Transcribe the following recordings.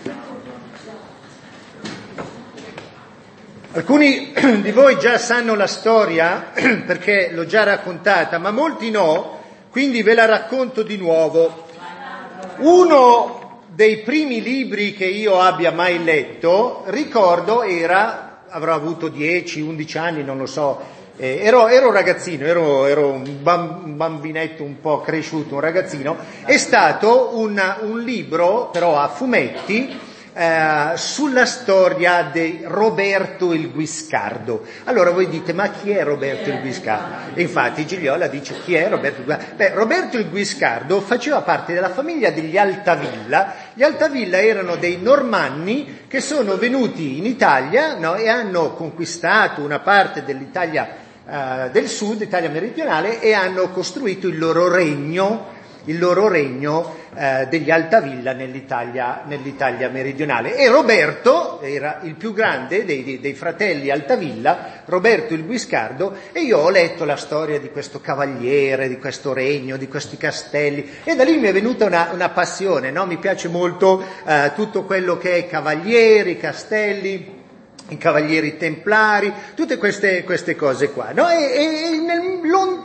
Alcuni di voi già sanno la storia perché l'ho già raccontata, ma molti no, quindi ve la racconto di nuovo. Uno dei primi libri che io abbia mai letto, ricordo, avrò avuto 10-11 anni, non lo so, ero un ragazzino, ero un bambinetto un po' cresciuto, un ragazzino, è stato un libro, però a fumetti, sulla storia di Roberto il Guiscardo. Allora voi dite, ma chi è Roberto il Guiscardo? E infatti Gigliola dice, chi è Roberto il Guiscardo? Roberto il Guiscardo faceva parte della famiglia degli Altavilla. Gli Altavilla erano dei normanni che sono venuti in Italia, no, e hanno conquistato una parte dell'Italia del sud, Italia meridionale, e hanno costruito il loro regno degli Altavilla nell'Italia meridionale. E Roberto era il più grande dei fratelli Altavilla, Roberto il Guiscardo, e io ho letto la storia di questo cavaliere, di questo regno, di questi castelli, e da lì mi è venuta una passione, no? Mi piace molto tutto quello che è cavalieri, castelli, i cavalieri templari, tutte queste cose qua, no? E nel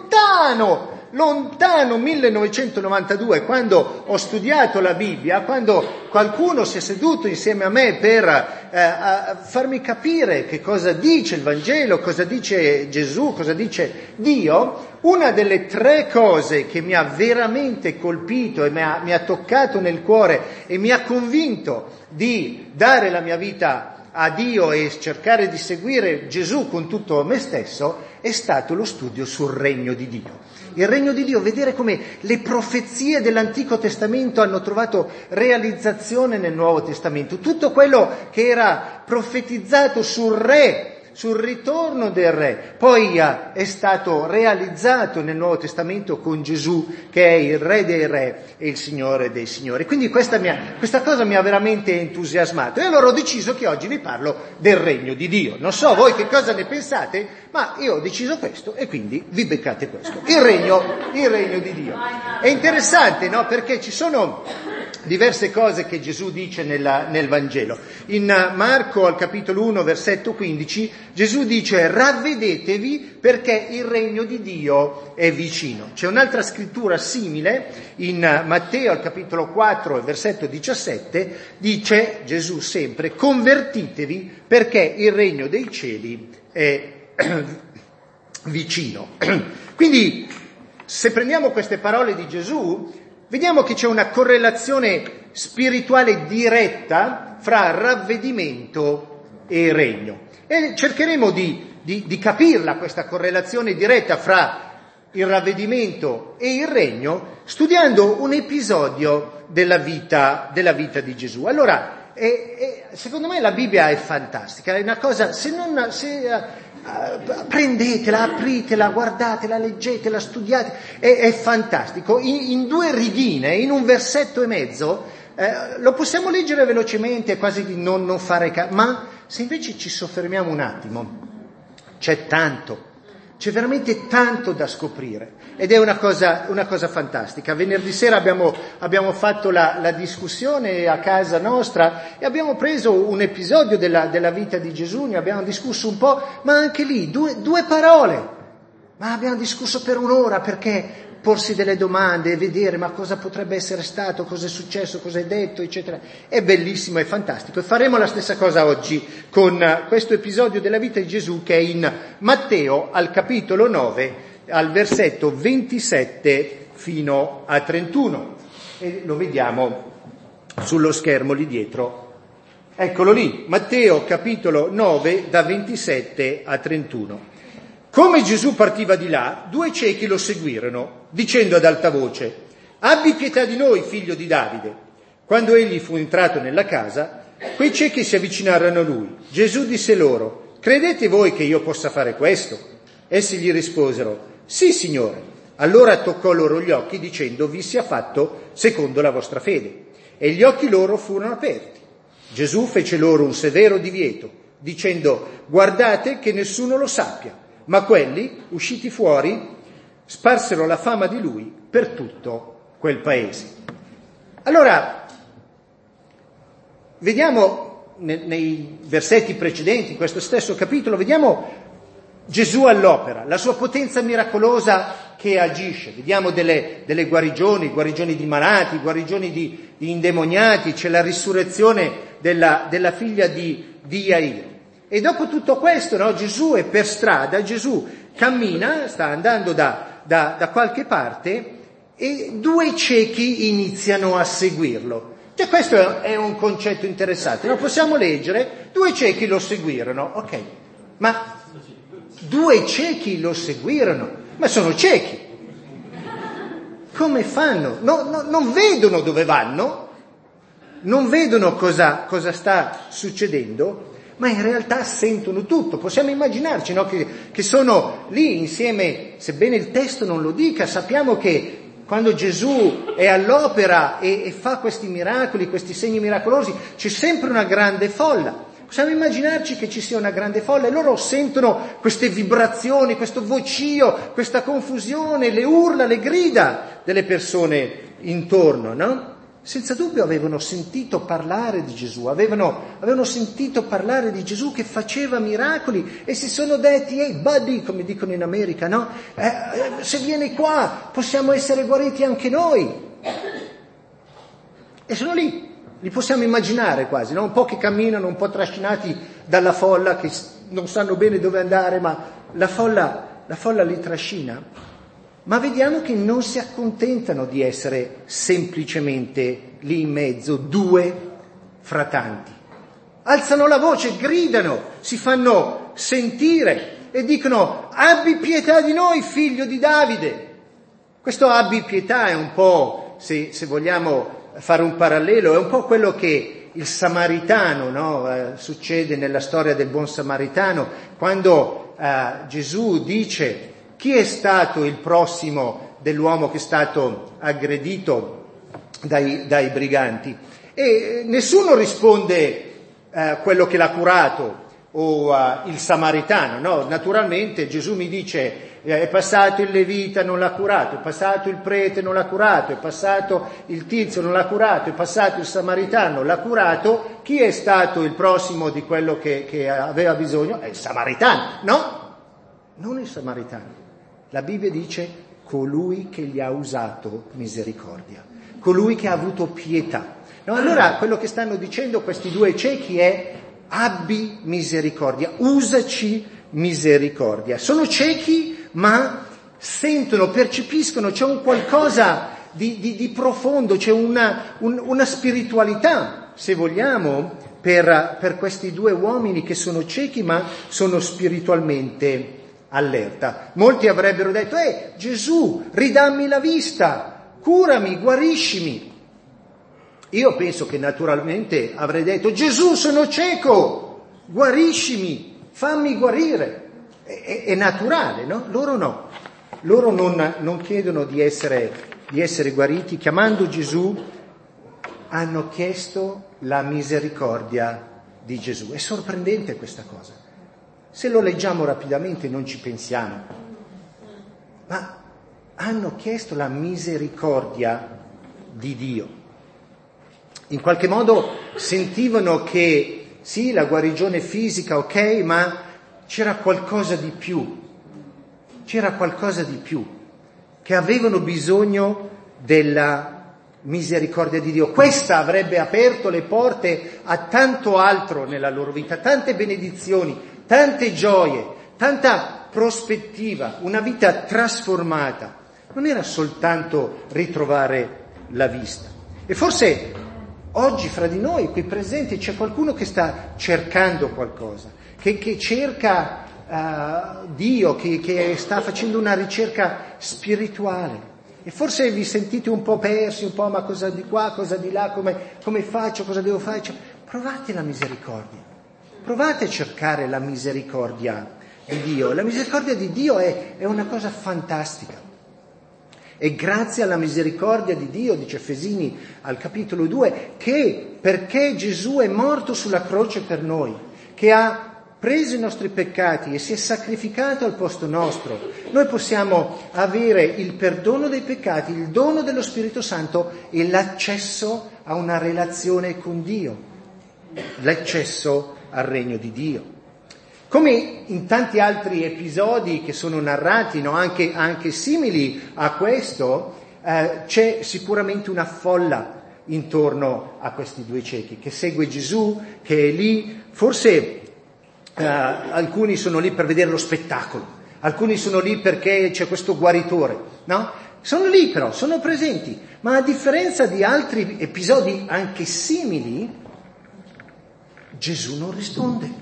lontano 1992, quando ho studiato la Bibbia, quando qualcuno si è seduto insieme a me per farmi capire che cosa dice il Vangelo, cosa dice Gesù, cosa dice Dio, una delle 3 cose che mi ha veramente colpito e mi ha toccato nel cuore e mi ha convinto di dare la mia vita a Dio e cercare di seguire Gesù con tutto me stesso, è stato lo studio sul regno di Dio. Il regno di Dio, vedere come le profezie dell'Antico Testamento hanno trovato realizzazione nel Nuovo Testamento. Tutto quello che era profetizzato sul re, sul ritorno del re, poi è stato realizzato nel Nuovo Testamento con Gesù, che è il Re dei Re e il Signore dei Signori. Quindi questa cosa mi ha veramente entusiasmato, e allora ho deciso che oggi vi parlo del regno di Dio. Non so voi che cosa ne pensate, ma io ho deciso questo e quindi vi beccate questo. Il regno di Dio. È interessante, no? Perché ci sono diverse cose che Gesù dice nel Vangelo. In Marco al capitolo 1 versetto 15 Gesù dice: ravvedetevi perché il regno di Dio è vicino. C'è un'altra scrittura simile in Matteo al capitolo 4 versetto 17, dice Gesù sempre: convertitevi perché il regno dei cieli è vicino. Quindi se prendiamo queste parole di Gesù, vediamo che c'è una correlazione spirituale diretta fra ravvedimento e regno. E cercheremo di capirla, questa correlazione diretta fra il ravvedimento e il regno, studiando un episodio della vita di Gesù. Allora, secondo me la Bibbia è fantastica, è una cosa, prendetela, apritela, guardatela, leggetela, studiate, è fantastico. In 2 righine, in un versetto e mezzo, lo possiamo leggere velocemente, quasi di non fare caso, ma se invece ci soffermiamo un attimo, c'è veramente tanto da scoprire, ed è una cosa fantastica. Venerdì sera abbiamo fatto la discussione a casa nostra e abbiamo preso un episodio della vita di Gesù, ne abbiamo discusso un po', ma anche lì due parole, ma abbiamo discusso per un'ora, perché porsi delle domande e vedere ma cosa potrebbe essere stato, cosa è successo, cosa è detto, eccetera. È bellissimo, è fantastico, e faremo la stessa cosa oggi con questo episodio della vita di Gesù, che è in Matteo al capitolo 9 al versetto 27 fino a 31, e lo vediamo sullo schermo lì dietro. Eccolo lì, Matteo capitolo 9 da 27 a 31. Come Gesù partiva di là, 2 ciechi lo seguirono, dicendo ad alta voce: abbi pietà di noi, figlio di Davide. Quando egli fu entrato nella casa, quei ciechi si avvicinarono a lui. Gesù disse loro: credete voi che io possa fare questo? Essi gli risposero: sì, Signore. Allora toccò loro gli occhi, dicendo: vi sia fatto secondo la vostra fede. E gli occhi loro furono aperti. Gesù fece loro un severo divieto, dicendo: guardate che nessuno lo sappia. Ma quelli, usciti fuori, sparsero la fama di lui per tutto quel paese. Allora, vediamo nei versetti precedenti, in questo stesso capitolo, vediamo Gesù all'opera, la sua potenza miracolosa che agisce. Vediamo delle guarigioni di malati, guarigioni di indemoniati, c'è la risurrezione della figlia di Jairo. E dopo tutto questo, no, Gesù è per strada, Gesù cammina, sta andando da qualche parte e 2 ciechi iniziano a seguirlo. Cioè questo è un concetto interessante, lo possiamo leggere, 2 ciechi lo seguirono, ok, ma 2 ciechi lo seguirono, ma sono ciechi. Come fanno? Non vedono dove vanno, non vedono cosa sta succedendo, ma in realtà sentono tutto. Possiamo immaginarci, no, che sono lì insieme, sebbene il testo non lo dica, sappiamo che quando Gesù è all'opera e fa questi miracoli, questi segni miracolosi, c'è sempre una grande folla. Possiamo immaginarci che ci sia una grande folla e loro sentono queste vibrazioni, questo vocio, questa confusione, le urla, le grida delle persone intorno, no? Senza dubbio avevano sentito parlare di Gesù, avevano sentito parlare di Gesù che faceva miracoli e si sono detti, ehi buddy, come dicono in America, no? Se vieni qua possiamo essere guariti anche noi. E sono lì. Li possiamo immaginare quasi, no? Un po' che camminano, un po' trascinati dalla folla, che non sanno bene dove andare, ma la folla li trascina. Ma vediamo che non si accontentano di essere semplicemente lì in mezzo, 2 fra tanti. Alzano la voce, gridano, si fanno sentire e dicono: abbi pietà di noi, figlio di Davide. Questo abbi pietà è un po', se vogliamo fare un parallelo, è un po' quello che il samaritano, no? Succede nella storia del buon samaritano, quando Gesù dice: chi è stato il prossimo dell'uomo che è stato aggredito dai briganti? E nessuno risponde quello che l'ha curato o il samaritano, no? Naturalmente Gesù mi dice: è passato il levita, non l'ha curato, è passato il prete, non l'ha curato, è passato il tizio, non l'ha curato, è passato il samaritano, l'ha curato. Chi è stato il prossimo di quello che aveva bisogno? È il samaritano, no? Non il samaritano. La Bibbia dice: colui che gli ha usato misericordia, colui che ha avuto pietà. No, allora quello che stanno dicendo questi 2 ciechi è: abbi misericordia, usaci misericordia. Sono ciechi ma sentono, percepiscono, c'è un qualcosa di profondo, c'è una spiritualità, se vogliamo, per questi 2 uomini che sono ciechi ma sono spiritualmente allerta. Molti avrebbero detto: Gesù, ridammi la vista, curami, guariscimi. Io penso che naturalmente avrei detto: Gesù, sono cieco, guariscimi, fammi guarire. È naturale, no? Loro no. Loro non chiedono di essere guariti. Chiamando Gesù hanno chiesto la misericordia di Gesù. È sorprendente questa cosa. Se lo leggiamo rapidamente non ci pensiamo. Ma hanno chiesto la misericordia di Dio. In qualche modo sentivano che sì, la guarigione fisica, ok, ma c'era qualcosa di più, che avevano bisogno della misericordia di Dio. Questa avrebbe aperto le porte a tanto altro nella loro vita, tante benedizioni, tante gioie, tanta prospettiva, una vita trasformata. Non era soltanto ritrovare la vista. E forse oggi fra di noi, qui presenti, c'è qualcuno che sta cercando qualcosa, che cerca Dio, che sta facendo una ricerca spirituale. E forse vi sentite un po' persi, un po' ma cosa di qua, cosa di là, come faccio, cosa devo fare? Provate la misericordia, provate a cercare la misericordia di Dio. La misericordia di Dio è una cosa fantastica. E grazie alla misericordia di Dio, dice Efesini al capitolo 2, che perché Gesù è morto sulla croce per noi, che ha preso i nostri peccati e si è sacrificato al posto nostro, noi possiamo avere il perdono dei peccati, il dono dello Spirito Santo e l'accesso a una relazione con Dio. l'accesso al regno di Dio. Come in tanti altri episodi che sono narrati, no? anche simili a questo, c'è sicuramente una folla intorno a questi due ciechi che segue Gesù, che è lì. Forse alcuni sono lì per vedere lo spettacolo, alcuni sono lì perché c'è questo guaritore, no? Sono lì però, sono presenti, ma a differenza di altri episodi anche simili, Gesù non risponde.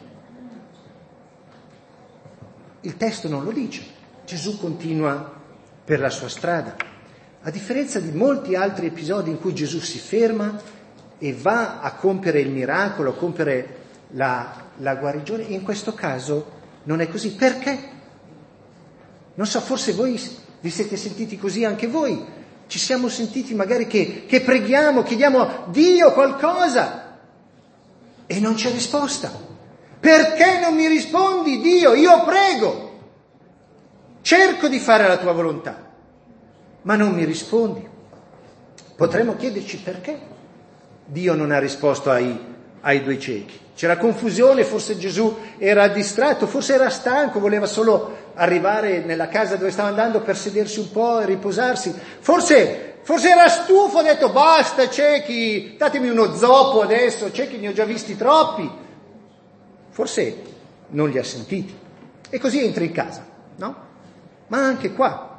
Il testo non lo dice, Gesù continua per la sua strada. A differenza di molti altri episodi in cui Gesù si ferma e va a compiere il miracolo, a compiere la guarigione, in questo caso non è così. Perché? Non so, forse voi vi siete sentiti così anche voi. Ci siamo sentiti magari che preghiamo, chiediamo a Dio qualcosa e non c'è risposta. Perché non mi rispondi, Dio? Io prego, cerco di fare la tua volontà, ma non mi rispondi. Potremmo chiederci perché Dio non ha risposto ai due ciechi. C'era confusione, forse Gesù era distratto, forse era stanco, voleva solo arrivare nella casa dove stava andando per sedersi un po' e riposarsi. Forse era stufo, ha detto basta ciechi, datemi uno zoppo adesso, ciechi ne ho già visti troppi. Forse non li ha sentiti. E così entra in casa, no? Ma anche qua,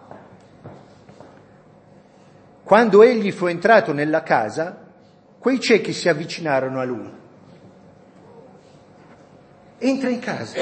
quando egli fu entrato nella casa, quei ciechi si avvicinarono a lui. Entra in casa,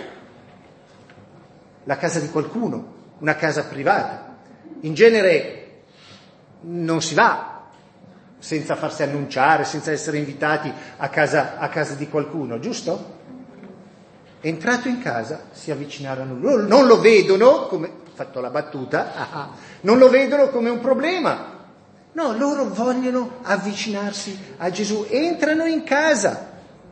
la casa di qualcuno, una casa privata. In genere non si va senza farsi annunciare, senza essere invitati a casa di qualcuno, giusto? Entrato in casa, si avvicinarono a lui. Non lo vedono, come fatto la battuta, non lo vedono come un problema. No, loro vogliono avvicinarsi a Gesù. Entrano in casa.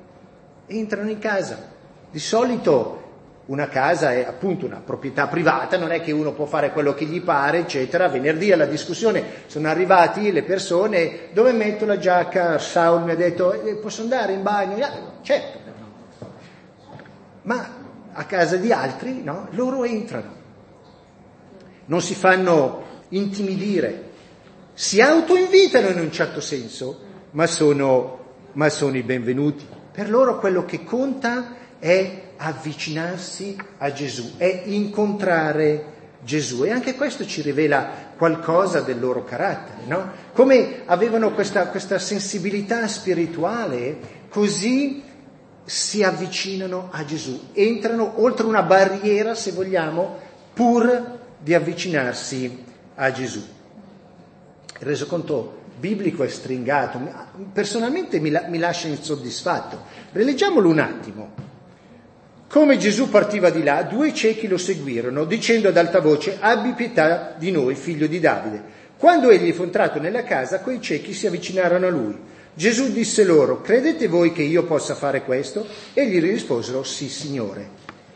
Di solito una casa è appunto una proprietà privata, non è che uno può fare quello che gli pare, eccetera. Venerdì alla discussione sono arrivati le persone, dove metto la giacca? Saul mi ha detto, posso andare in bagno? Certo. Ma a casa di altri, no? Loro entrano. Non si fanno intimidire. Si autoinvitano in un certo senso, ma sono i benvenuti. Per loro quello che conta è avvicinarsi a Gesù, è incontrare Gesù. E anche questo ci rivela qualcosa del loro carattere, no? Come avevano questa sensibilità spirituale, così si avvicinano a Gesù. Entrano oltre una barriera, se vogliamo, pur di avvicinarsi a Gesù. Il resoconto biblico è stringato, personalmente mi lascia insoddisfatto. Rileggiamolo un attimo. Come Gesù partiva di là, due ciechi lo seguirono, dicendo ad alta voce, abbi pietà di noi, figlio di Davide. Quando egli fu entrato nella casa, quei ciechi si avvicinarono a lui. Gesù disse loro, credete voi che io possa fare questo? E gli risposero, sì, Signore.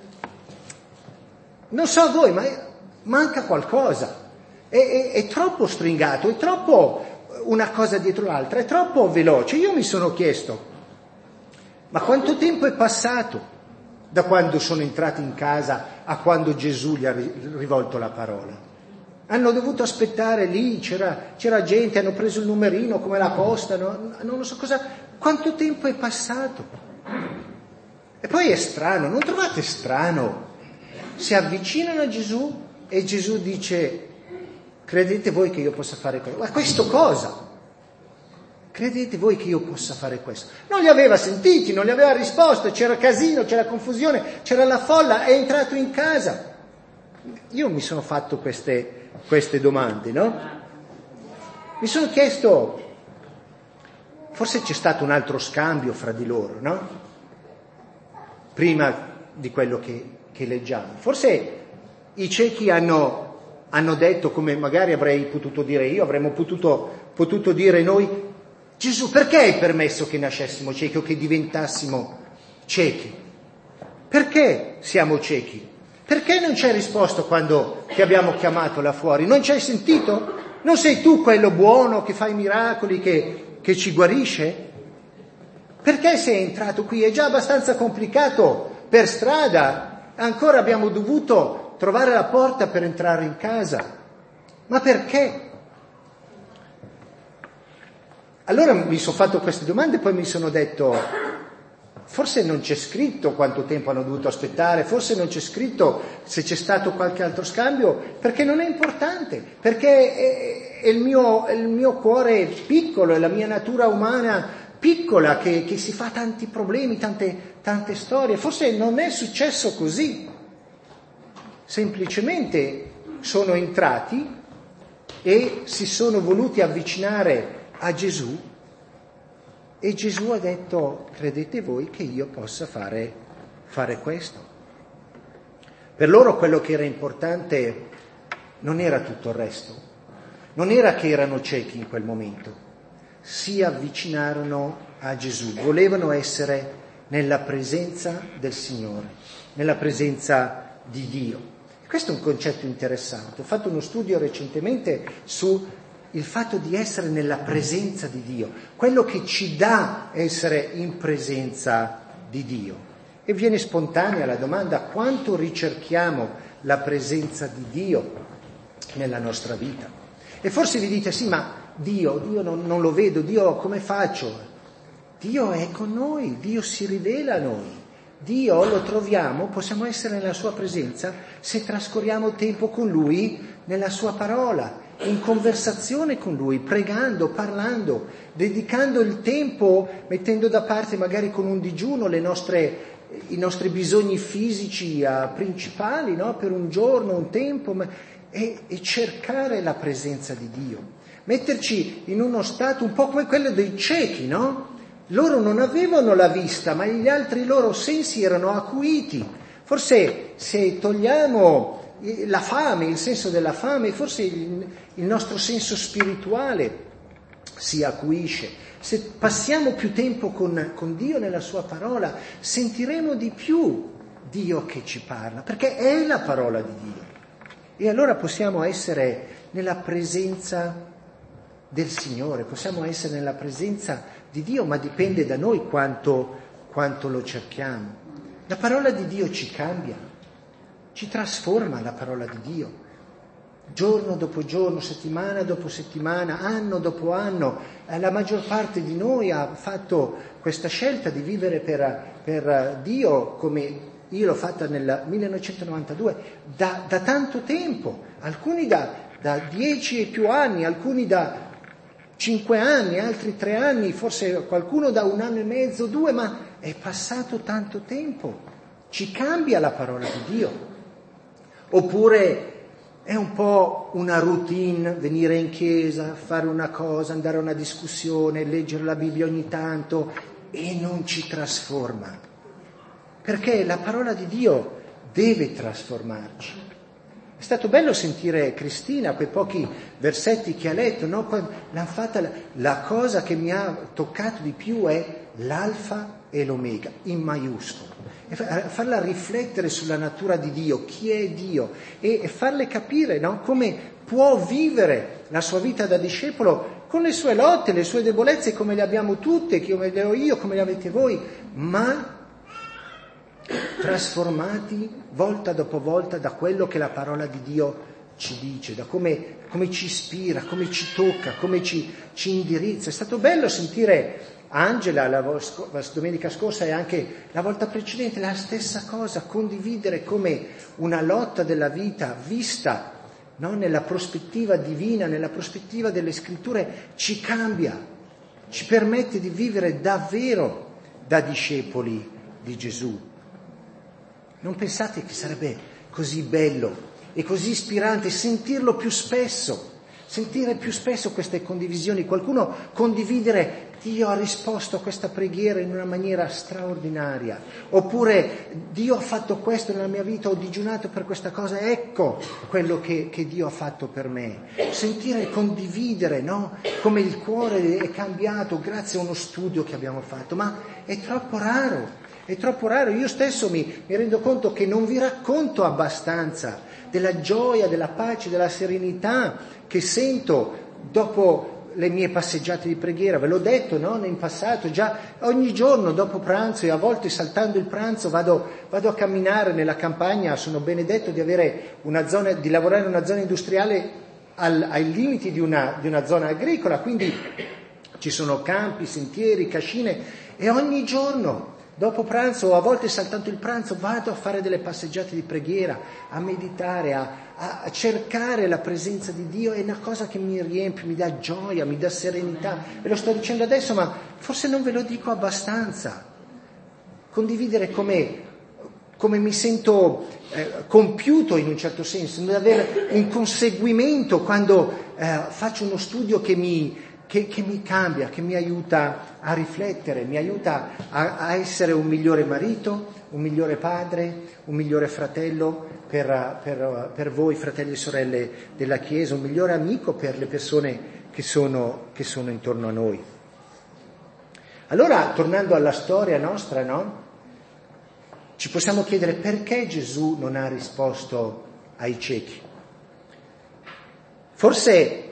Non so a voi, ma manca qualcosa. È troppo stringato, è troppo una cosa dietro l'altra, è troppo veloce. Io mi sono chiesto, ma quanto tempo è passato da quando sono entrati in casa a quando Gesù gli ha rivolto la parola? Hanno dovuto aspettare lì, c'era gente, hanno preso il numerino come la posta, no? Non lo so cosa, quanto tempo è passato? E poi è strano, non trovate strano? Si avvicinano a Gesù e Gesù dice, credete voi che io possa fare questo? Ma questo cosa? Credete voi che io possa fare questo? Non li aveva sentiti, non li aveva risposto, c'era casino, c'era confusione, c'era la folla, è entrato in casa. Io mi sono fatto queste domande, no? Mi sono chiesto, forse c'è stato un altro scambio fra di loro, no? Prima di quello che leggiamo. Forse i ciechi hanno detto, come magari avrei potuto dire io, avremmo potuto dire noi, Gesù, perché hai permesso che nascessimo ciechi o che diventassimo ciechi? Perché siamo ciechi? Perché non ci hai risposto quando ti abbiamo chiamato là fuori? Non ci hai sentito? Non sei tu quello buono che fa i miracoli, che ci guarisce? Perché sei entrato qui? È già abbastanza complicato per strada, ancora abbiamo dovuto trovare la porta per entrare in casa. Ma perché? Allora mi sono fatto queste domande e poi mi sono detto, forse non c'è scritto quanto tempo hanno dovuto aspettare, forse non c'è scritto se c'è stato qualche altro scambio, perché non è importante, perché è il mio cuore piccolo, è la mia natura umana piccola che si fa tanti problemi, tante storie. Forse non è successo così. Semplicemente sono entrati e si sono voluti avvicinare a Gesù e Gesù ha detto: credete voi che io possa fare questo? Per loro quello che era importante non era tutto il resto, non era che erano ciechi in quel momento, si avvicinarono a Gesù, volevano essere nella presenza del Signore, nella presenza di Dio. Questo è un concetto interessante. Ho fatto uno studio recentemente su il fatto di essere nella presenza di Dio, quello che ci dà essere in presenza di Dio. E viene spontanea la domanda: quanto ricerchiamo la presenza di Dio nella nostra vita? E forse vi dite: sì, ma Dio non lo vedo, Dio come faccio? Dio è con noi, Dio si rivela a noi. Dio lo troviamo, possiamo essere nella sua presenza se trascorriamo tempo con Lui nella sua parola, in conversazione con Lui, pregando, parlando, dedicando il tempo, mettendo da parte magari con un digiuno i nostri bisogni fisici principali, no? Per un giorno, un tempo, e cercare la presenza di Dio. Metterci in uno stato un po' come quello dei ciechi, no? Loro non avevano la vista, ma gli altri loro sensi erano acuiti. Forse se togliamo la fame, il senso della fame, forse il nostro senso spirituale si acuisce. Se passiamo più tempo con Dio nella sua parola, sentiremo di più Dio che ci parla, perché è la parola di Dio. E allora possiamo essere nella presenza del Signore, possiamo essere nella presenza di Dio, ma dipende da noi quanto lo cerchiamo. La parola di Dio ci cambia, ci trasforma la parola di Dio, giorno dopo giorno, settimana dopo settimana, anno dopo anno. La maggior parte di noi ha fatto questa scelta di vivere per Dio, come io l'ho fatta nel 1992, da tanto tempo, alcuni da 10 e più anni, alcuni da 5 anni, altri 3 anni, forse qualcuno da 1 anno e mezzo, 2, ma è passato tanto tempo. Ci cambia la parola di Dio. Oppure è un po' una routine venire in chiesa, fare una cosa, andare a una discussione, leggere la Bibbia ogni tanto e non ci trasforma. Perché la parola di Dio deve trasformarci. È stato bello sentire Cristina, quei pochi versetti che ha letto, no? L'hanno fatta, la cosa che mi ha toccato di più è l'alfa e l'omega, in maiuscolo. E farla riflettere sulla natura di Dio, chi è Dio, e farle capire, no? Come può vivere la sua vita da discepolo con le sue lotte, le sue debolezze, come le abbiamo tutte, come le ho io, come le avete voi, ma trasformati volta dopo volta da quello che la parola di Dio ci dice, da come ci ispira, come ci tocca, come ci indirizza. È stato bello sentire Angela la domenica scorsa e anche la volta precedente la stessa cosa, condividere come una lotta della vita vista, no? Nella prospettiva divina, nella prospettiva delle scritture, ci cambia, ci permette di vivere davvero da discepoli di Gesù. Non pensate che sarebbe così bello e così ispirante sentirlo più spesso, sentire più spesso queste condivisioni, qualcuno condividere: Dio ha risposto a questa preghiera in una maniera straordinaria, oppure Dio ha fatto questo nella mia vita, ho digiunato per questa cosa, ecco quello che Dio ha fatto per me. Sentire e condividere, no? Come il cuore è cambiato grazie a uno studio che abbiamo fatto, ma è troppo raro. È troppo raro. Io stesso mi rendo conto che non vi racconto abbastanza della gioia, della pace, della serenità che sento dopo le mie passeggiate di preghiera, ve l'ho detto, no? In passato, già ogni giorno dopo pranzo, e a volte saltando il pranzo vado a camminare nella campagna. Sono benedetto di avere di lavorare in una zona industriale ai limiti di una zona agricola, quindi ci sono campi, sentieri, cascine, e ogni giorno dopo pranzo, o a volte saltando il pranzo, vado a fare delle passeggiate di preghiera, a meditare, a cercare la presenza di Dio. È una cosa che mi riempie, mi dà gioia, mi dà serenità. Ve lo sto dicendo adesso, ma forse non ve lo dico abbastanza. Condividere come mi sento compiuto in un certo senso, di avere un conseguimento quando faccio uno studio che mi cambia, che mi aiuta a riflettere, mi aiuta a essere un migliore marito, un migliore padre, un migliore fratello per voi, fratelli e sorelle della Chiesa, un migliore amico per le persone che sono intorno a noi. Allora, tornando alla storia nostra, no? Ci possiamo chiedere perché Gesù non ha risposto ai ciechi. Forse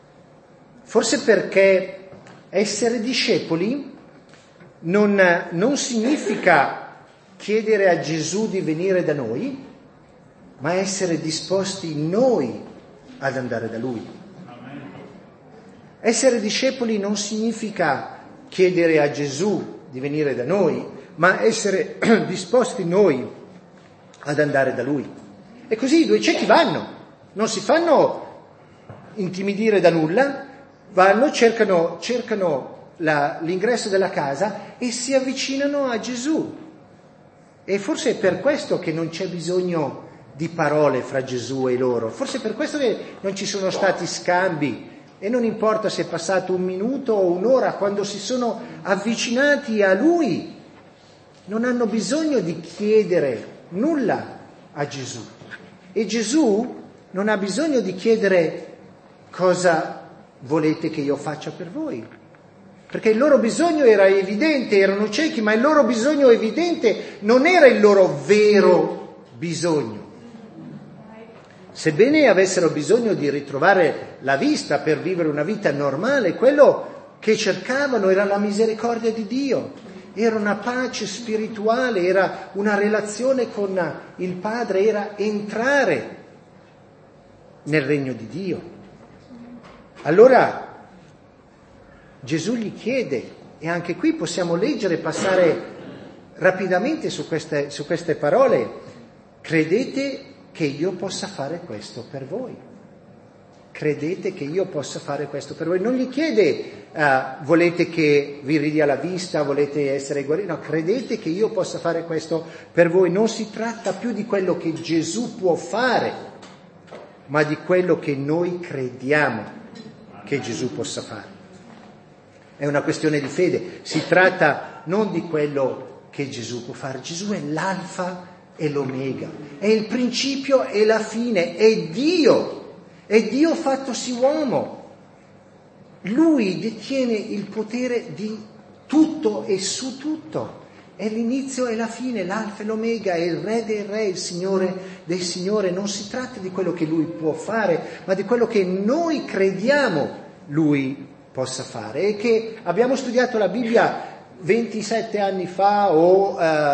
perché essere discepoli non significa chiedere a Gesù di venire da noi, ma essere disposti noi ad andare da Lui. Essere discepoli non significa chiedere a Gesù di venire da noi, ma essere disposti noi ad andare da Lui. E così i due ciechi vanno, non si fanno intimidire da nulla, vanno, cercano l'ingresso della casa e si avvicinano a Gesù. E forse è per questo che non c'è bisogno di parole fra Gesù e loro, forse è per questo che non ci sono stati scambi, e non importa se è passato un minuto o un'ora, quando si sono avvicinati a Lui non hanno bisogno di chiedere nulla a Gesù, e Gesù non ha bisogno di chiedere cosa volete che io faccia per voi, perché il loro bisogno era evidente, erano ciechi, ma il loro bisogno evidente non era il loro vero bisogno. Sebbene avessero bisogno di ritrovare la vista per vivere una vita normale, quello che cercavano era la misericordia di Dio, era una pace spirituale, era una relazione con il Padre, era entrare nel regno di Dio. Allora Gesù gli chiede, e anche qui possiamo leggere e passare rapidamente su queste parole: credete che io possa fare questo per voi? Credete che io possa fare questo per voi? Non gli chiede volete che vi ridia la vista, volete essere guariti? No, credete che io possa fare questo per voi. Non si tratta più di quello che Gesù può fare, ma di quello che noi crediamo che Gesù possa fare. È una questione di fede, si tratta non di quello che Gesù può fare. Gesù è l'alfa e l'omega, è il principio e la fine, è Dio fattosi uomo. Lui detiene il potere di tutto e su tutto, è l'inizio e la fine, l'alfa e l'omega, è il re dei re, il signore del signore. Non si tratta di quello che lui può fare, ma di quello che noi crediamo lui possa fare. E che abbiamo studiato la Bibbia 27 anni fa o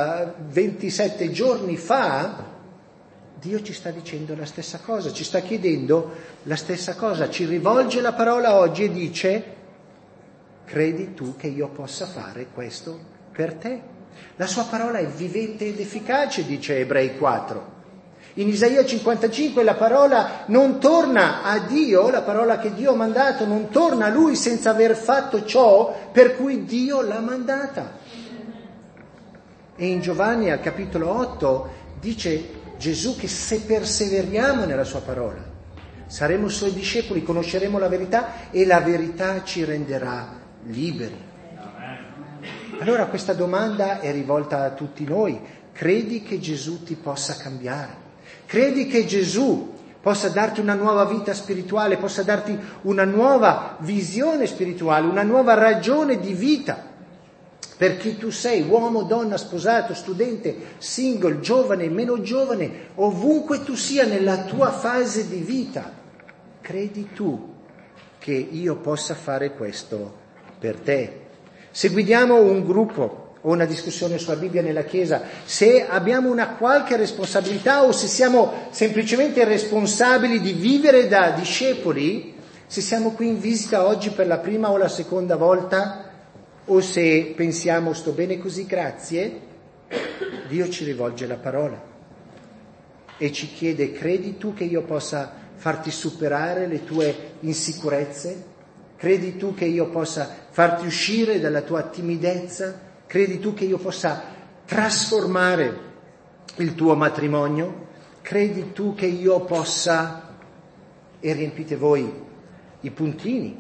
27 giorni fa, Dio ci sta dicendo la stessa cosa, ci sta chiedendo la stessa cosa, ci rivolge la parola oggi e dice: credi tu che io possa fare questo per te? La sua parola è vivente ed efficace, dice Ebrei 4. In Isaia 55 la parola non torna a Dio, la parola che Dio ha mandato non torna a Lui senza aver fatto ciò per cui Dio l'ha mandata. E in Giovanni al capitolo 8 dice Gesù che se perseveriamo nella sua parola saremo suoi discepoli, conosceremo la verità e la verità ci renderà liberi. Allora questa domanda è rivolta a tutti noi: credi che Gesù ti possa cambiare? Credi che Gesù possa darti una nuova vita spirituale, possa darti una nuova visione spirituale, una nuova ragione di vita? Per chi tu sei, uomo, donna, sposato, studente, single, giovane, meno giovane, ovunque tu sia nella tua fase di vita, credi tu che io possa fare questo per te. Se guidiamo un gruppo o una discussione sulla Bibbia nella Chiesa, se abbiamo una qualche responsabilità o se siamo semplicemente responsabili di vivere da discepoli, se siamo qui in visita oggi per la prima o la seconda volta, o se pensiamo sto bene così, grazie, Dio ci rivolge la parola e ci chiede: credi tu che io possa farti superare le tue insicurezze? Credi tu che io possa farti uscire dalla tua timidezza? Credi tu che io possa trasformare il tuo matrimonio? Credi tu che io possa... E riempite voi i puntini.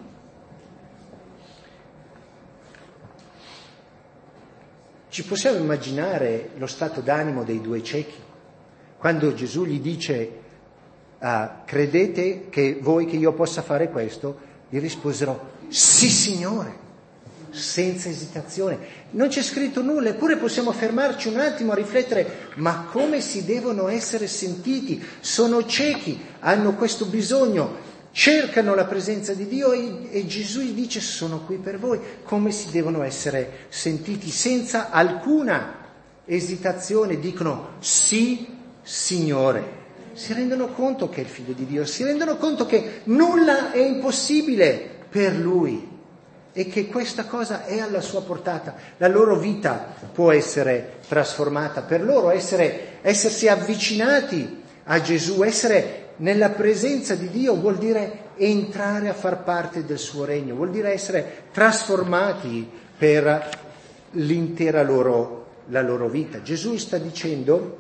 Ci possiamo immaginare lo stato d'animo dei due ciechi quando Gesù gli dice: credete che voi che io possa fare questo? Gli risposero: sì, Signore, senza esitazione. Non c'è scritto nulla, eppure possiamo fermarci un attimo a riflettere: ma come si devono essere sentiti? Sono ciechi, hanno questo bisogno, cercano la presenza di Dio e Gesù gli dice: sono qui per voi. Come si devono essere sentiti? Senza alcuna esitazione dicono: sì, Signore. Si rendono conto che è il Figlio di Dio, si rendono conto che nulla è impossibile per Lui e che questa cosa è alla sua portata. La loro vita può essere trasformata, per loro essersi avvicinati a Gesù, essere nella presenza di Dio vuol dire entrare a far parte del suo regno, vuol dire essere trasformati per l'intera la loro vita. Gesù sta dicendo: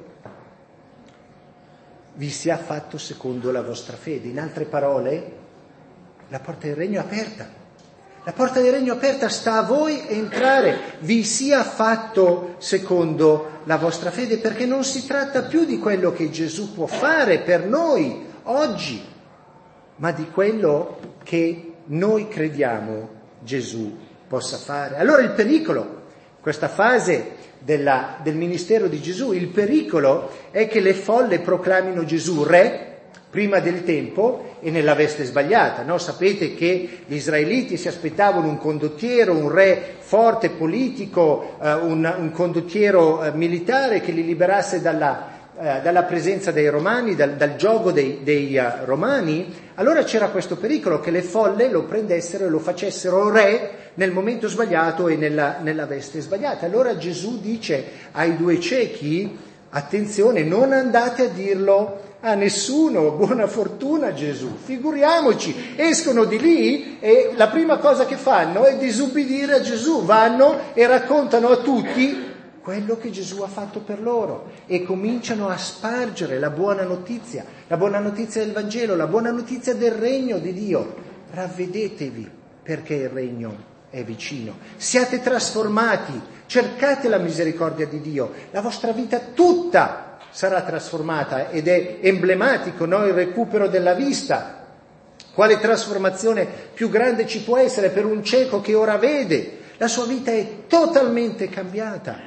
vi sia fatto secondo la vostra fede. In altre parole, la porta del regno è aperta. La porta del regno è aperta, sta a voi entrare. Vi sia fatto secondo la vostra fede, perché non si tratta più di quello che Gesù può fare per noi oggi, ma di quello che noi crediamo Gesù possa fare. Allora il pericolo, questa fase del ministero di Gesù, il pericolo è che le folle proclamino Gesù re prima del tempo e nella veste sbagliata, no? Sapete che gli israeliti si aspettavano un condottiero, un re forte, politico, un condottiero militare che li liberasse dalla presenza dei romani, dal giogo dei romani. Allora c'era questo pericolo che le folle lo prendessero e lo facessero re nel momento sbagliato e nella veste sbagliata. Allora Gesù dice ai due ciechi: attenzione, non andate a dirlo a nessuno, buona fortuna Gesù, figuriamoci. Escono di lì e la prima cosa che fanno è disubbidire a Gesù, vanno e raccontano a tutti quello che Gesù ha fatto per loro e cominciano a spargere la buona notizia del Vangelo, la buona notizia del regno di Dio. Ravvedetevi perché il regno è vicino, siate trasformati, cercate la misericordia di Dio, la vostra vita tutta sarà trasformata ed è emblematico, no? Il recupero della vista. Quale trasformazione più grande ci può essere per un cieco che ora vede? La sua vita è totalmente cambiata.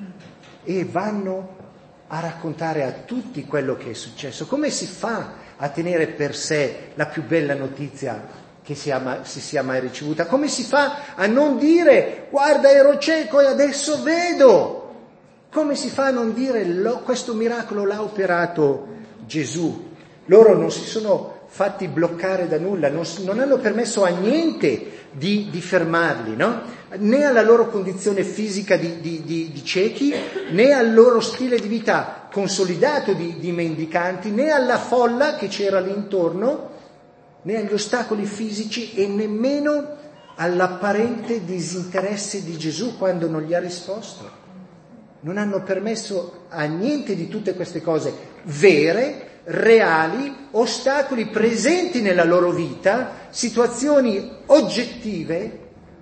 E vanno a raccontare a tutti quello che è successo. Come si fa a tenere per sé la più bella notizia che si sia mai ricevuta? Come si fa a non dire: guarda, ero cieco e adesso vedo? Come si fa a non dire: questo miracolo l'ha operato Gesù? Loro non si sono fatti bloccare da nulla, non hanno permesso a niente di fermarli, no? Né alla loro condizione fisica di ciechi, né al loro stile di vita consolidato di mendicanti, né alla folla che c'era lì intorno, né agli ostacoli fisici e nemmeno all'apparente disinteresse di Gesù quando non gli ha risposto. Non hanno permesso a niente di tutte queste cose vere, reali, ostacoli presenti nella loro vita, situazioni oggettive.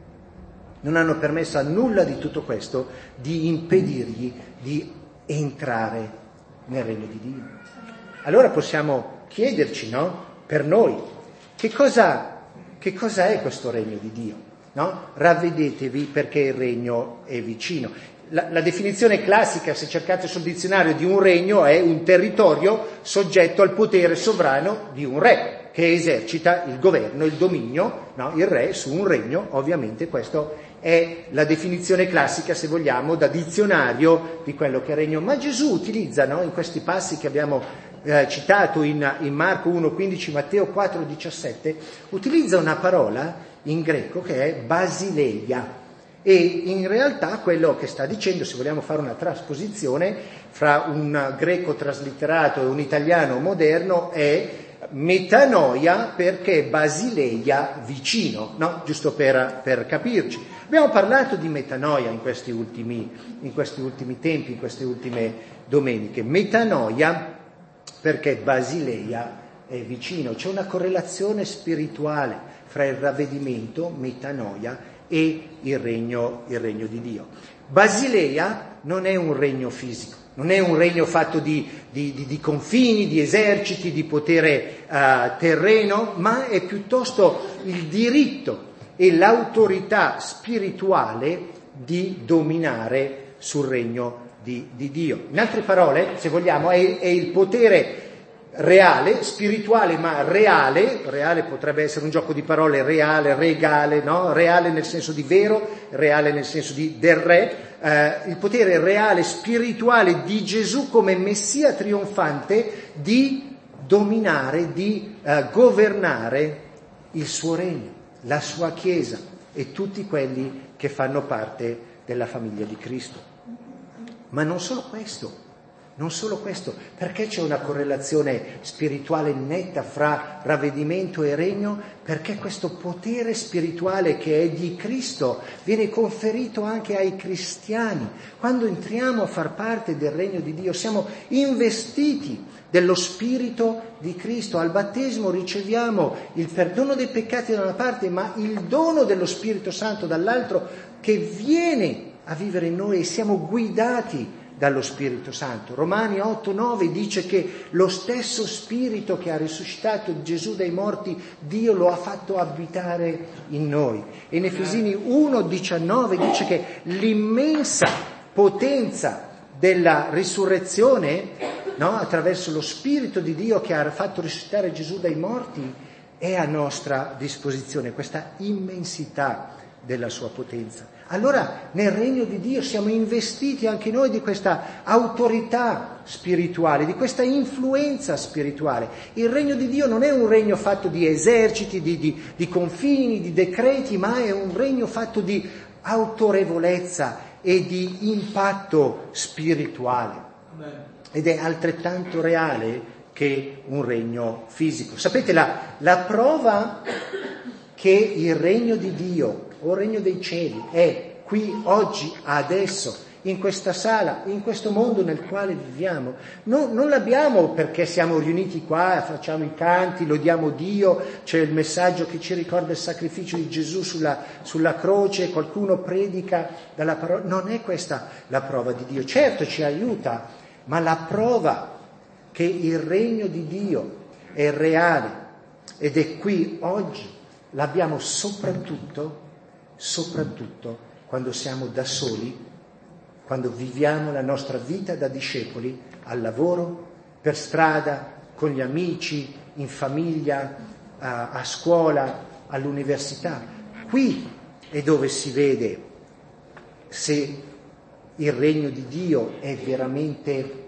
Non hanno permesso a nulla di tutto questo di impedirgli di entrare nel regno di Dio. Allora possiamo chiederci, no? Per noi, che cosa è questo regno di Dio? No? Ravvedetevi perché il regno è vicino. La definizione classica, se cercate sul dizionario, di un regno è un territorio soggetto al potere sovrano di un re, che esercita il governo, il dominio, no? Il re su un regno, ovviamente questo è la definizione classica, se vogliamo, da dizionario di quello che è regno. Ma Gesù utilizza, no, in questi passi che abbiamo citato in Marco 1,15, Matteo 4,17, utilizza una parola in greco che è basileia. E in realtà quello che sta dicendo, se vogliamo fare una trasposizione fra un greco traslitterato e un italiano moderno, è metanoia, perché basileia vicino, no? Giusto per capirci. Abbiamo parlato di metanoia in questi ultimi tempi, in queste ultime domeniche. Metanoia perché basileia è vicino. C'è una correlazione spirituale fra il ravvedimento, metanoia, e il regno di Dio. Basileia non è un regno fisico, non è un regno fatto di confini, di eserciti, di potere terreno, ma è piuttosto il diritto e l'autorità spirituale di dominare sul regno di Dio. In altre parole, se vogliamo, è il potere reale, spirituale ma reale potrebbe essere un gioco di parole, reale, regale, no? Reale nel senso di vero, reale nel senso del re, il potere reale, spirituale di Gesù come Messia trionfante di dominare, di governare il suo regno, la sua Chiesa e tutti quelli che fanno parte della famiglia di Cristo. Ma non solo questo, perché c'è una correlazione spirituale netta fra ravvedimento e regno? Perché questo potere spirituale che è di Cristo viene conferito anche ai cristiani. Quando entriamo a far parte del regno di Dio siamo investiti dello Spirito di Cristo. Al battesimo riceviamo il perdono dei peccati da una parte, ma il dono dello Spirito Santo dall'altro, che viene a vivere in noi, e siamo guidati dallo Spirito Santo. Romani 8,9 dice che lo stesso Spirito che ha risuscitato Gesù dai morti, Dio lo ha fatto abitare in noi. E in Efesini 1,19 dice che l'immensa potenza della risurrezione, no, attraverso lo Spirito di Dio che ha fatto risuscitare Gesù dai morti, è a nostra disposizione, questa immensità della sua potenza. Allora nel regno di Dio siamo investiti anche noi di questa autorità spirituale, di questa influenza spirituale. Il regno di Dio non è un regno fatto di eserciti, di confini, di decreti, ma è un regno fatto di autorevolezza e di impatto spirituale. Ed è altrettanto reale che un regno fisico. Sapete, la prova che il regno di Dio o il regno dei cieli è qui, oggi, adesso, in questa sala, in questo mondo nel quale viviamo, non l'abbiamo perché siamo riuniti qua, facciamo i canti, lodiamo Dio, c'è il messaggio che ci ricorda il sacrificio di Gesù sulla croce, qualcuno predica dalla parola. Non è questa la prova di Dio. Certo ci aiuta, ma la prova che il regno di Dio è reale ed è qui oggi l'abbiamo soprattutto quando siamo da soli, quando viviamo la nostra vita da discepoli, al lavoro, per strada, con gli amici, in famiglia, a scuola, all'università. Qui è dove si vede se il regno di Dio è veramente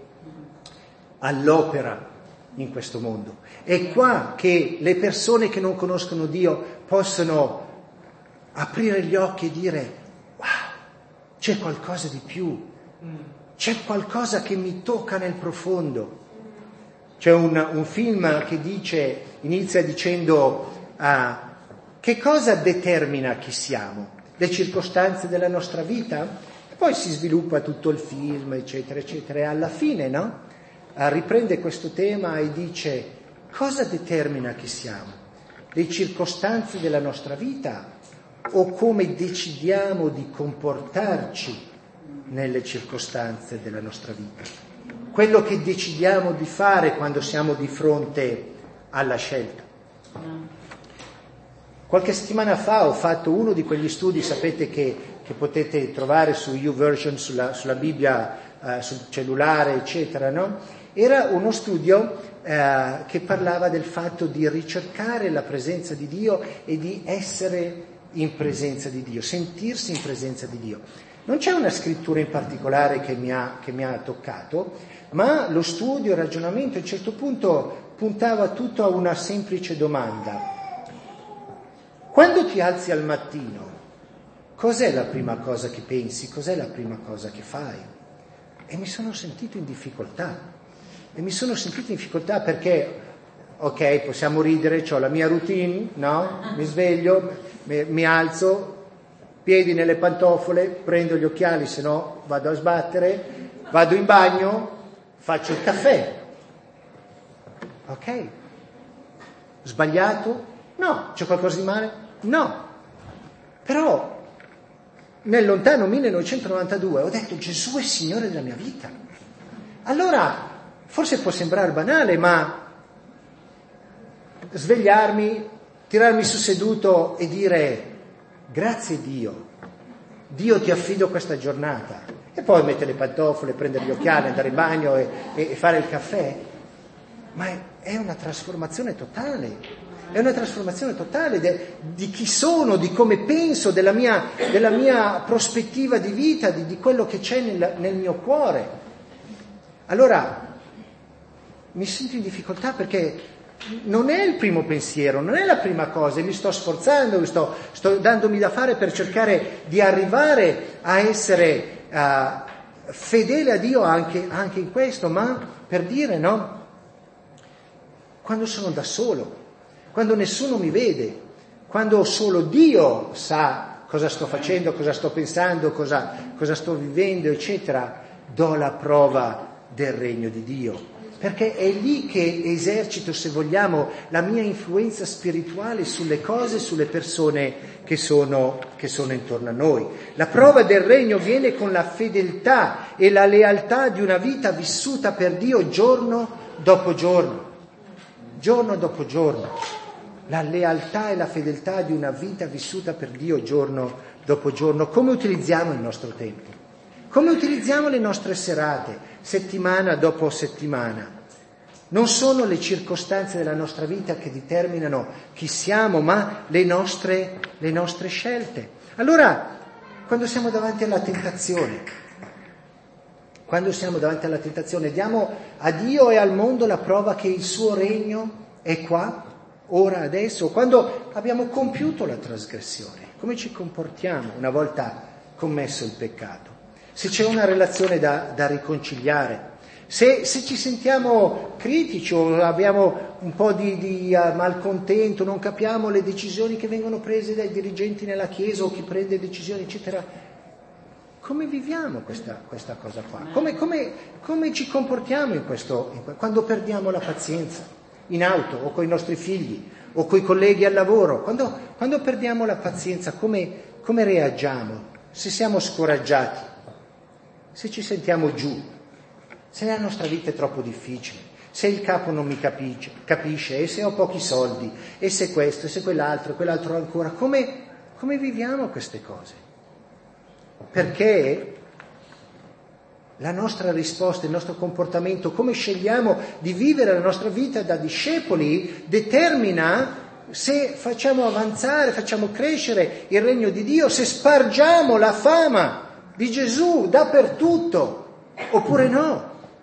all'opera in questo mondo. È qua che le persone che non conoscono Dio possono aprire gli occhi e dire: wow, c'è qualcosa di più, c'è qualcosa che mi tocca nel profondo. C'è un film che inizia dicendo che cosa determina chi siamo? Le circostanze della nostra vita? E poi si sviluppa tutto il film, eccetera, eccetera, e alla fine, no? Riprende questo tema e dice: cosa determina chi siamo? Le circostanze della nostra vita o come decidiamo di comportarci nelle circostanze della nostra vita? Quello che decidiamo di fare quando siamo di fronte alla scelta. Qualche settimana fa ho fatto uno di quegli studi, sapete, che potete trovare su YouVersion, sulla Bibbia, sul cellulare, eccetera, no? Era uno studio che parlava del fatto di ricercare la presenza di Dio e di essere in presenza di Dio, sentirsi in presenza di Dio. Non c'è una scrittura in particolare che mi ha toccato, ma lo studio, il ragionamento a un certo punto puntava tutto a una semplice domanda. Quando ti alzi al mattino, cos'è la prima cosa che pensi? Cos'è la prima cosa che fai? E mi sono sentito in difficoltà. Perché, ok, possiamo ridere, ho la mia routine, no? Mi sveglio, mi alzo, piedi nelle pantofole, prendo gli occhiali, se no vado a sbattere, vado in bagno, faccio il caffè. Ok. Sbagliato? No. C'è qualcosa di male? No. Però nel lontano 1992 ho detto: Gesù è Signore della mia vita. Allora, forse può sembrare banale, ma svegliarmi, tirarmi su seduto e dire: grazie Dio ti affido questa giornata, e poi mettere le pantofole, prendere gli occhiali, andare in bagno e fare il caffè, ma è una trasformazione totale, di chi sono, di come penso, della mia prospettiva di vita, di quello che c'è nel mio cuore. Allora mi sento in difficoltà perché non è il primo pensiero, non è la prima cosa, mi sto sforzando, sto dandomi da fare per cercare di arrivare a essere fedele a Dio anche in questo, ma per dire, no, quando sono da solo, quando nessuno mi vede, quando solo Dio sa cosa sto facendo, cosa sto pensando, cosa sto vivendo, eccetera, do la prova del regno di Dio. Perché è lì che esercito, se vogliamo, la mia influenza spirituale sulle cose, sulle persone che sono intorno a noi. La prova del regno viene con la fedeltà e la lealtà di una vita vissuta per Dio giorno dopo giorno. La lealtà e la fedeltà di una vita vissuta per Dio giorno dopo giorno. Come utilizziamo il nostro tempo? Come utilizziamo le nostre serate, settimana dopo settimana? Non sono le circostanze della nostra vita che determinano chi siamo, ma le nostre scelte. Allora, quando siamo davanti alla tentazione, diamo a Dio e al mondo la prova che il suo regno è qua, ora, adesso. Quando abbiamo compiuto la trasgressione, come ci comportiamo una volta commesso il peccato? Se c'è una relazione da riconciliare, se ci sentiamo critici o abbiamo un po' di malcontento, non capiamo le decisioni che vengono prese dai dirigenti nella Chiesa o chi prende decisioni, eccetera, come viviamo questa cosa qua? Come ci comportiamo quando perdiamo la pazienza, in auto o con i nostri figli o coi colleghi al lavoro? Quando perdiamo la pazienza, come reagiamo? Se siamo scoraggiati, se ci sentiamo giù, se la nostra vita è troppo difficile, se il capo non mi capisce, e se ho pochi soldi, e se questo, e se quell'altro ancora, come viviamo queste cose? Perché la nostra risposta, il nostro comportamento, come scegliamo di vivere la nostra vita da discepoli, determina se facciamo avanzare, facciamo crescere il regno di Dio, se spargiamo la fama di Gesù dappertutto, oppure no.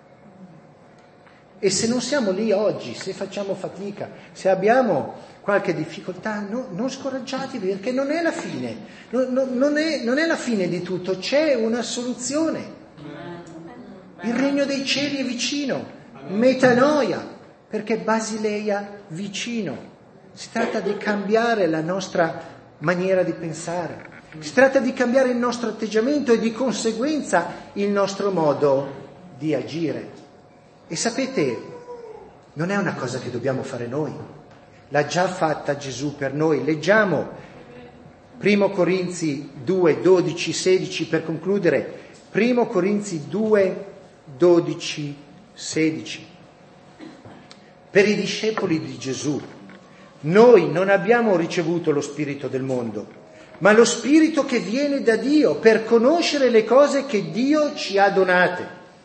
E se non siamo lì oggi, se facciamo fatica, se abbiamo qualche difficoltà, non scoraggiatevi, perché non è la fine, non è la fine di tutto, c'è una soluzione. Il regno dei cieli è vicino, metanoia, perché Basileia vicino. Si tratta di cambiare la nostra maniera di pensare. Si tratta di cambiare il nostro atteggiamento e di conseguenza il nostro modo di agire. E sapete, non è una cosa che dobbiamo fare noi, l'ha già fatta Gesù per noi. Leggiamo 1 Corinzi 2, 12, 16 per concludere. 1 Corinzi 2, 12, 16. Per i discepoli di Gesù, noi non abbiamo ricevuto lo spirito del mondo, ma lo spirito che viene da Dio per conoscere le cose che Dio ci ha donate.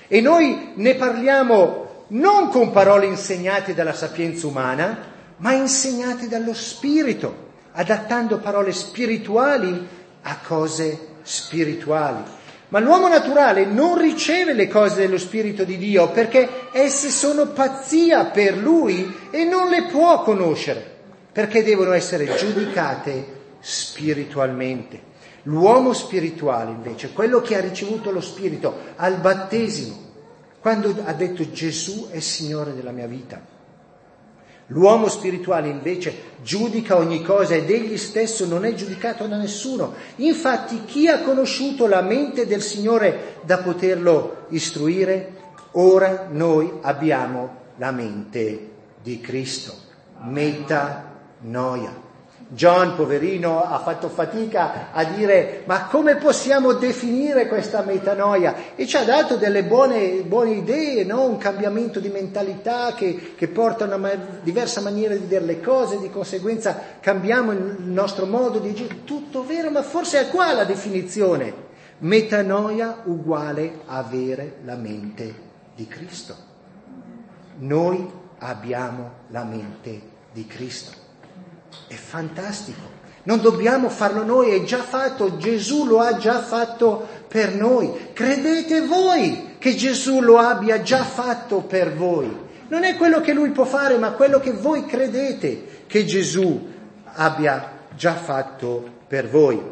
E noi ne parliamo non con parole insegnate dalla sapienza umana, ma insegnate dallo Spirito, adattando parole spirituali a cose spirituali. Ma l'uomo naturale non riceve le cose dello Spirito di Dio perché esse sono pazzia per lui e non le può conoscere, perché devono essere giudicate spiritualmente. L'uomo spirituale invece, quello che ha ricevuto lo Spirito al battesimo, quando ha detto Gesù è Signore della mia vita. L'uomo spirituale invece giudica ogni cosa ed egli stesso non è giudicato da nessuno. Infatti chi ha conosciuto la mente del Signore da poterlo istruire? Ora noi abbiamo la mente di Cristo. Metanoia. John, poverino, ha fatto fatica a dire ma come possiamo definire questa metanoia? E ci ha dato delle buone idee, no? Un cambiamento di mentalità che porta a una diversa maniera di vedere le cose, di conseguenza cambiamo il nostro modo di agire. Tutto vero, ma forse è qua la definizione. Metanoia uguale avere la mente di Cristo. Noi abbiamo la mente di Cristo. È fantastico, non dobbiamo farlo noi, è già fatto, Gesù lo ha già fatto per noi. Credete voi che Gesù lo abbia già fatto per voi? Non è quello che lui può fare, ma quello che voi credete che Gesù abbia già fatto per voi.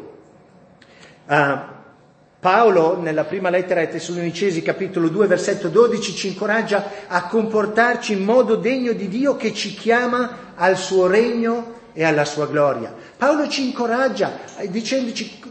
Paolo, nella prima lettera ai Tessalonicesi, capitolo 2, versetto 12, ci incoraggia a comportarci in modo degno di Dio che ci chiama al suo regno e alla sua gloria. Paolo ci incoraggia dicendoci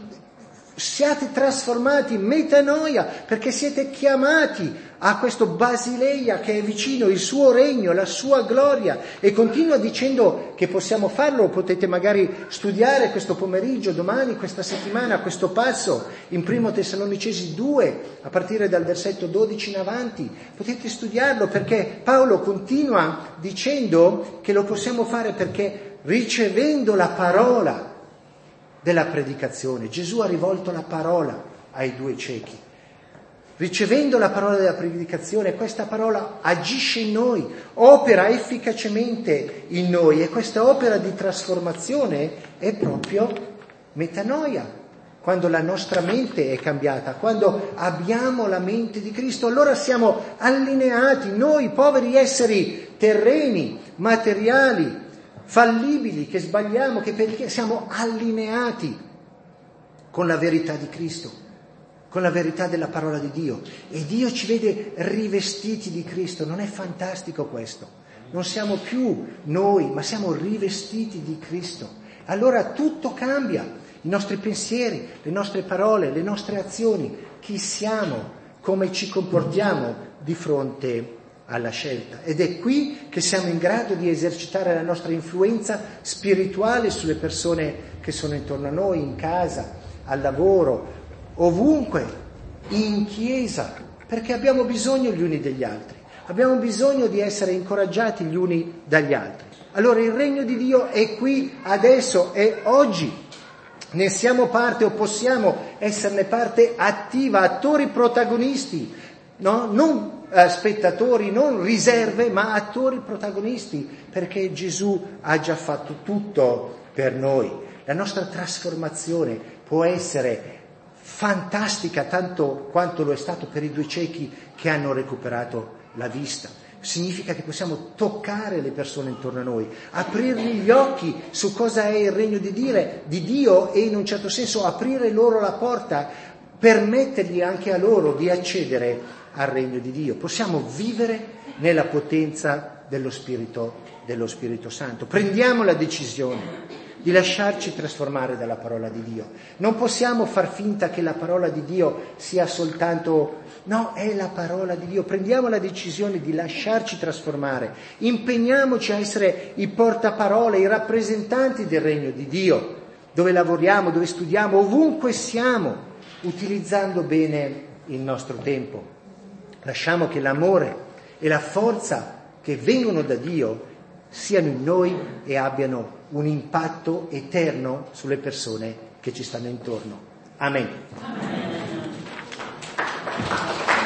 siate trasformati in metanoia perché siete chiamati a questo Basileia che è vicino, il suo regno, la sua gloria, e continua dicendo che possiamo farlo. Potete magari studiare questo pomeriggio, domani, questa settimana, questo passo in Primo Tessalonicesi 2 a partire dal versetto 12 in avanti. Potete studiarlo perché Paolo continua dicendo che lo possiamo fare perché ricevendo la parola della predicazione, Gesù ha rivolto la parola ai due ciechi. Ricevendo la parola della predicazione, questa parola agisce in noi, opera efficacemente in noi, e questa opera di trasformazione è proprio metanoia. Quando la nostra mente è cambiata, quando abbiamo la mente di Cristo, allora siamo allineati, noi poveri esseri terreni, materiali, fallibili, che sbagliamo, che siamo allineati con la verità di Cristo, con la verità della parola di Dio, e Dio ci vede rivestiti di Cristo. Non è fantastico questo? Non siamo più noi, ma siamo rivestiti di Cristo. Allora tutto cambia, i nostri pensieri, le nostre parole, le nostre azioni, chi siamo, come ci comportiamo di fronte alla scelta. Ed è qui che siamo in grado di esercitare la nostra influenza spirituale sulle persone che sono intorno a noi, in casa, al lavoro, ovunque, in chiesa, perché abbiamo bisogno gli uni degli altri, abbiamo bisogno di essere incoraggiati gli uni dagli altri. Allora il regno di Dio è qui, adesso, è oggi. Ne siamo parte o possiamo esserne parte attiva, attori protagonisti, no? Non spettatori, non riserve, ma attori protagonisti, perché Gesù ha già fatto tutto per noi. La nostra trasformazione può essere fantastica tanto quanto lo è stato per i due ciechi che hanno recuperato la vista. Significa che possiamo toccare le persone intorno a noi, aprirgli gli occhi su cosa è il regno di Dio e in un certo senso aprire loro la porta, permettergli anche a loro di accedere al regno di Dio. Possiamo vivere nella potenza dello Spirito Santo. Prendiamo la decisione di lasciarci trasformare dalla parola di Dio. Non possiamo far finta che la parola di Dio sia soltanto... No, è la parola di Dio. Prendiamo la decisione di lasciarci trasformare. Impegniamoci a essere i portaparole, i rappresentanti del regno di Dio, dove lavoriamo, dove studiamo, ovunque siamo, utilizzando bene il nostro tempo. Lasciamo che l'amore e la forza che vengono da Dio siano in noi e abbiano un impatto eterno sulle persone che ci stanno intorno. Amen. Amen.